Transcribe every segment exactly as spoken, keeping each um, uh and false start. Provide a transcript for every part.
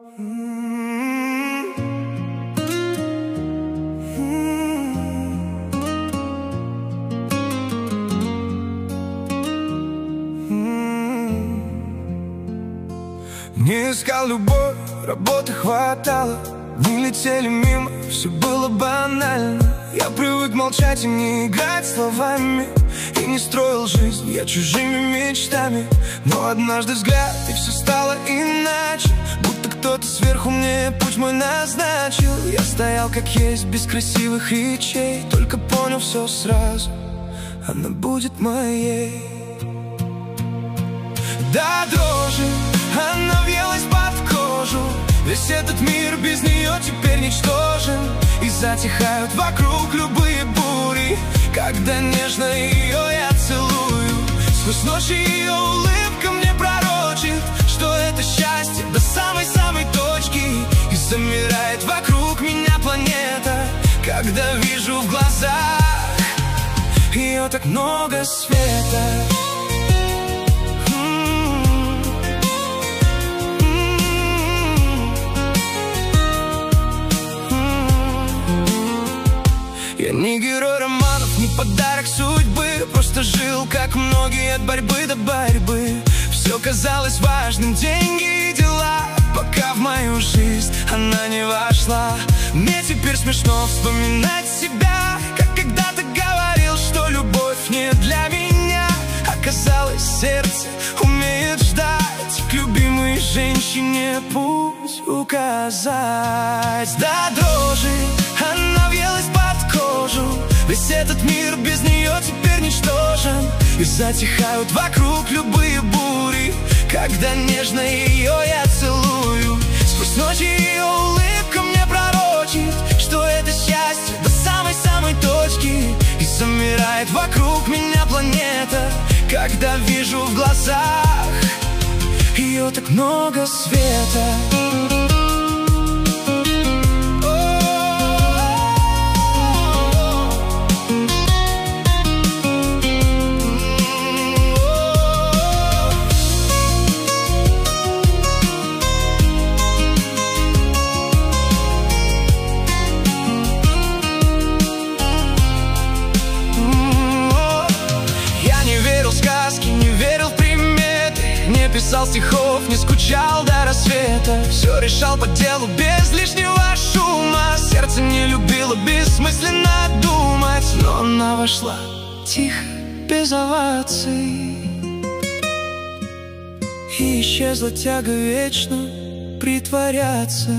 Не искал любовь, работы хватало, дни летели мимо, все было банально. Я привык молчать и не играть словами, и не строил жизнь я чужими мечтами. Но однажды взгляд, и все стало иначе, будто кто-то сверху мне путь мой назначил. Я стоял как есть, без красивых речей, только понял все сразу: она будет моей. До дрожи она въелась под кожу, весь этот мир без нее теперь ничтожен. И затихают вокруг любые бури, когда нежно ее я целую. Сквозь ночи ее улыбка мне пророчит, что это счастье до самой-самой точки. И замирает вокруг меня планета, когда вижу в глазах ее так много света. Я не герой романов, не подарок судьбы, просто жил, как многие, от борьбы до борьбы. Все казалось важным, деньги и дела, пока в мою жизнь она не вошла. Мне теперь смешно вспоминать себя, как когда-то говорил, что любовь не для меня. Оказалось, сердце умеет ждать, к любимой женщине путь указать. До дрожи она въелась под кожу, весь этот мир без нее теперь ничтожен. И затихают вокруг любые бури, когда нежно ее я целую. Сквозь ночи ее улыбка мне пророчит, что это счастье до самой-самой точки. И замирает вокруг меня планета, когда вижу в глазах ее так много света. Писал стихов, не скучал до рассвета, все решал по делу без лишнего шума. Сердце не любило бессмысленно думать, но она вошла тихо, без оваций, и исчезла тяга вечно притворяться.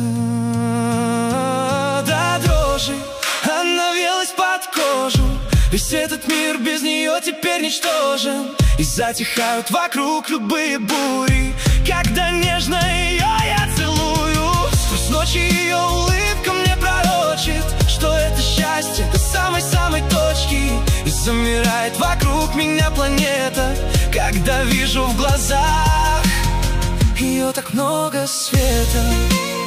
До дрожи она въелась под кожу, весь этот мир без нее теперь ничтожен. И затихают вокруг любые бури, когда нежно ее я целую. Сквозь ночи ее улыбка мне пророчит, что это счастье до самой-самой точки. И замирает вокруг меня планета, когда вижу в глазах ее так много света.